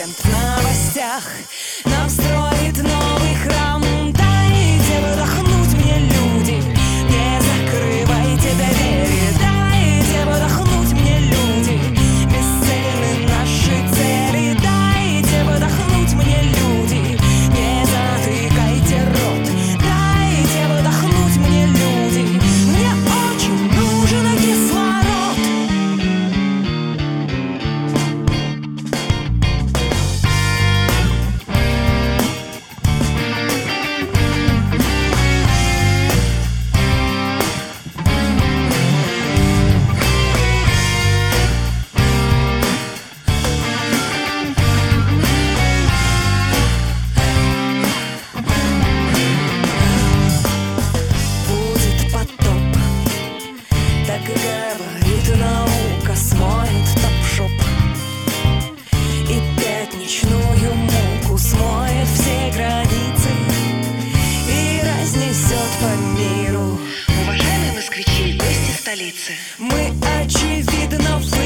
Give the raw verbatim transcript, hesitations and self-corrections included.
корреспондент в новостях нам строит новый храм. Дайте выдохнуть мне, люди, не закрывайте двери. Дайте выдохнуть мне, люди, бесцельны наши цели. Дайте выдохнуть мне, люди, не затыкайте рот. Дайте выдохнуть мне, люди, мне очень нужен кислород. Так говорит наука, смоет топ-шоп и пятничную муку, смоет все границы и разнесет по миру. Уважаемые москвичи и гости столицы, мы очевидно в